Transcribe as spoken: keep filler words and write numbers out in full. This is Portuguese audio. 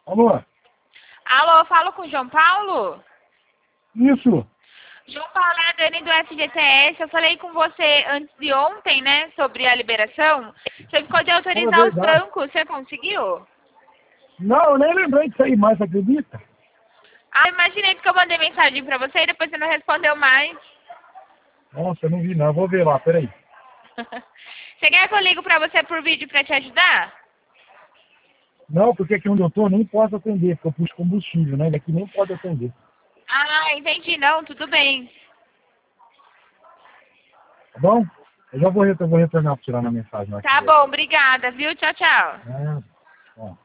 Alô? Alô, falo com o João Paulo? Isso. João Paulo é a Dani do F G T S. Eu falei com você antes de ontem, né, sobre a liberação. Você ficou de É autorizar os verdade. bancos. Você conseguiu? Não, eu nem lembrei disso aí mais, acredita? Ah, imaginei que eu mandei mensagem pra você e depois você não respondeu mais. Nossa, eu não vi não. Eu vou ver lá, peraí. Você quer que eu ligo pra você por vídeo pra te ajudar? Não, porque aqui onde eu tô nem posso atender, porque eu puxo combustível, né? Daqui nem pode atender. Ah, entendi. Não, tudo bem. Tá bom? Eu já vou, retor- vou retornar para tirar na mensagem lá que Tá der. bom, obrigada, viu? Tchau, tchau. É, ó.